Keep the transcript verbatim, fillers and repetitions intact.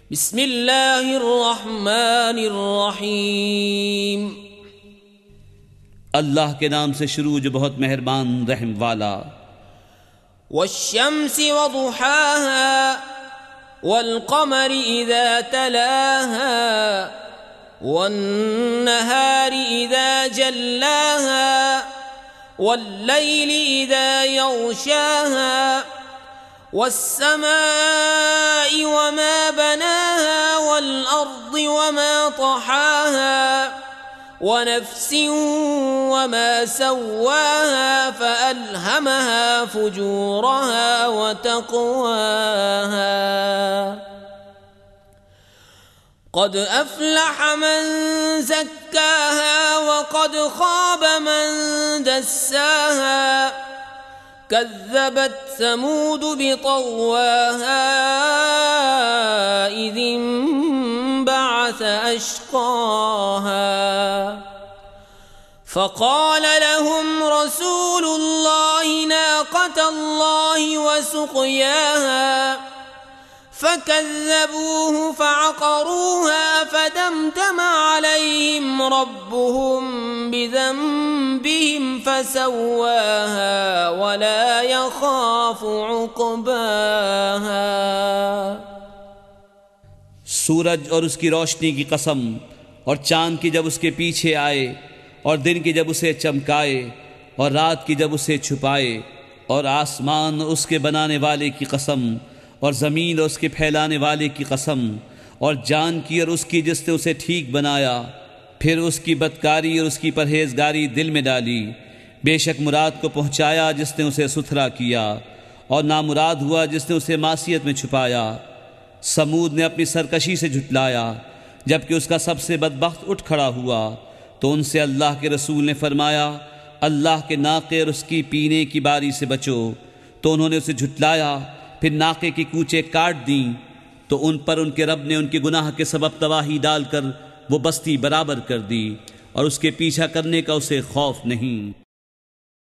بسم اللہ الرحمن الرحیم۔ اللہ کے نام سے شروع جو بہت مہربان رحم والا۔ والشمس وضحاها والقمر اذا تلاها والنهار اذا جلاها والليل اذا يغشاها والسماء وما بناها والأرض وما طحاها ونفس وما سواها فألهمها فجورها وتقواها قد أفلح من زكاها وقد خاب من دساها كذبت ثمود بطغواها إذ انبعث أشقاها فقال لهم رسول الله ناقة الله وسقياها فكذبوه فعقروها فدمدم عليهم ربهم بذنبهم فسواها ولا يخاف عقباها۔ سورج اور اس کی روشنی کی قسم، اور چاند کی جب اس کے پیچھے آئے، اور دن کی جب اسے چمکائے، اور رات کی جب اسے چھپائے، اور آسمان اس کے بنانے والے کی قسم، اور زمین اور اس کے پھیلانے والے کی قسم، اور جان کی اور اس کی جس نے اسے ٹھیک بنایا، پھر اس کی بدکاری اور اس کی پرہیزگاری دل میں ڈالی۔ بے شک مراد کو پہنچایا جس نے اسے ستھرا کیا، اور نامراد ہوا جس نے اسے معصیت میں چھپایا۔ سمود نے اپنی سرکشی سے جھٹلایا، جبکہ اس کا سب سے بدبخت اٹھ کھڑا ہوا، تو ان سے اللہ کے رسول نے فرمایا اللہ کے ناقے اور اس کی پینے کی باری سے بچو، تو انہوں نے اسے جھٹلایا، پھر ناقے کی کوچیں کاٹ دیں، تو ان پر ان کے رب نے ان کے گناہ کے سبب تباہی ڈال کر وہ بستی برابر کر دی، اور اس کے پیچھا کرنے کا اسے خوف نہیں۔